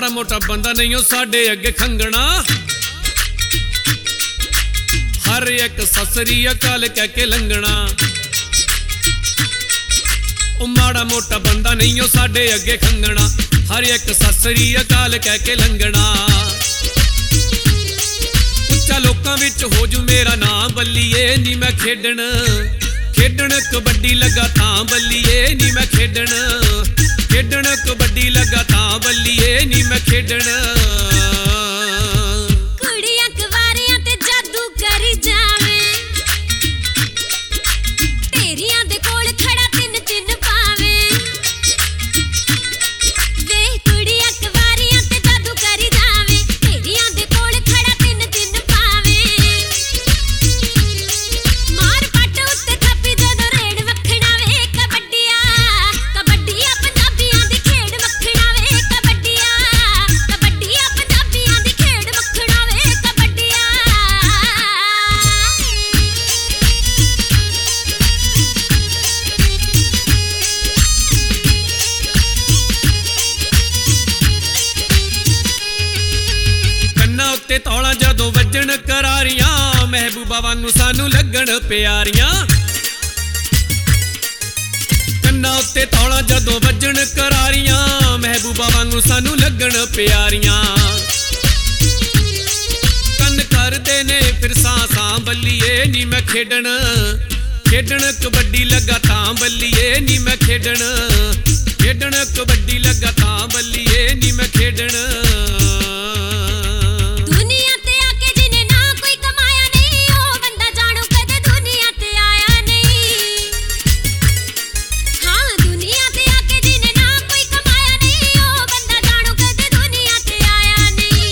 माड़ा मोटा बंदा नहीं हो साडे अगे खंगना हर एक ससरी अकाल कह के लंघना माड़ा मोटा बंदा नहीं हो साडे अगे खंगना हर एक ससरी अकाल कह के लंघना उच्चा लोकां विच हो जू मेरा नाम बल्लीए नी मैं खेडण खेडण कबड्डी लगा तां बल्लीए नी मैं खेडण खेडण कबड्डी लगा तां बल्लीए नी मैं खेडण कुड़ियां कुवारियां ते जादू करी जावे तेरियां दे कोल खड़ा तिन तिन पावे वे कुड़ियां कुवारियां ते जादू करी जावे तेरियां दे कोल खड़ा तिन तिन पावे मार पट उत्ते थप्पी जदों रेड वखड़ा वे कबड्डिया कबड्डिया पंजाबियां दी खेड वखड़ा वे कबड्डिया कबड्डिया पंजाबियां दी खेड वखड़ा वे कबड्डिया ਕੰਨਾਂ ਉੱਤੇ ਤੌਲਾਂ ਜਦੋਂ ਵੱਜਣ ਕਰਾਰੀਆਂ ਮਹਿਬੂਬਾ ਵਾਂਗੂ ਸਾਨੂੰ ਲੱਗਣ ਪਿਆਰੀਆਂ ਕੰਨਾਂ ਉੱਤੇ ਤੌਲਾਂ ਜਦੋਂ ਵੱਜਣ ਕਰਾਰੀਆਂ ਮਹਿਬੂਬਾ ਵਾਂਗੂ ਸਾਨੂੰ ਲੱਗਣ ਪਿਆਰੀਆਂ ਕੰਨ ਕਰਦੇ ਨੇ ਫਿਰ ਸਾਂ ਬੱਲੀਏ ਨੀ ਮੈਂ ਖੇਡਣ ਖੇਡਣ ਕਬੱਡੀ ਲੱਗਾ ਤਾਂ ਬੱਲੀਏ ਨੀ ਮੈਂ ਖੇਡਣ ਖੇਡਣ ਕਬੱਡੀ ਲੱਗਾ ਤਾਂ ਬੱਲੀਏ ਨੀ ਮੈਂ ਖੇਡਣ दुनिया ते आके जिने ना कोई कमाया नहीं ओ बंदा जानो कदे दुनिया ते आया नहीं हाँ दुनिया ते आके जिने ना कोई कमाया नहीं ओ बंदा जानो कदे दुनिया ते आया नहीं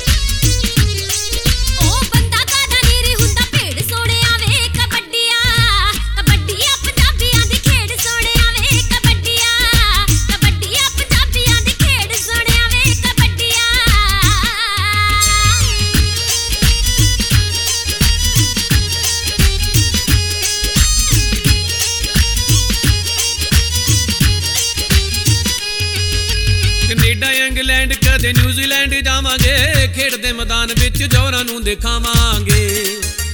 ओ बंदा कादा नीरी हुंदा भेड़ सोहणिया वे कबड्डिया कबड्डिया पंजाबियां दी खेड सोहणिया वे कबड्डिया कबड्डिया पंजाबियां दी खेड सोहणिया वे कबड्डिया ਕੈਨੇਡਾ ਇੰਗਲੈਂਡ ਕਦੇ ਨਿਊਜ਼ੀਲੈਂਡ ਜਾਵਾਂਗੇ ਖੇਡ ਦੇ ਮੈਦਾਨ ਵਿੱਚ ਜੋਰਾਂ ਨੂੰ ਦਿਖਾਵਾਂਗੇ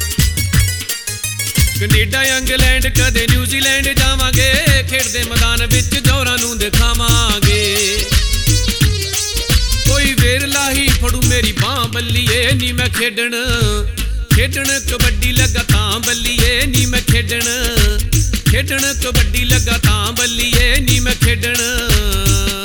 ਕੈਨੇਡਾ ਇੰਗਲੈਂਡ ਕਦੇ ਨਿਊਜ਼ੀਲੈਂਡ ਜਾਵਾਂਗੇ ਖੇਡ ਦੇ ਮੈਦਾਨ ਵਿੱਚ ਜੋਰਾਂ ਨੂੰ ਦਿਖਾਵਾਂਗੇ ਕੋਈ ਵੇਰ ਲਾਹੀ ਫੜੂ ਮੇਰੀ ਬਾਹ ਬੱਲੀਏ ਨੀ ਮੈਂ ਖੇਡਣ ਖੇਡਣ ਕਬੱਡੀ ਲੱਗਾ ਤਾਂ ਬੱਲੀਏ ਨੀ ਮੈਂ ਖੇਡਣ ਖੇਡਣ ਕਬੱਡੀ ਲੱਗਾ ਤਾਂ ਬੱਲੀਏ ਨੀ ਮੈਂ ਖੇਡਣ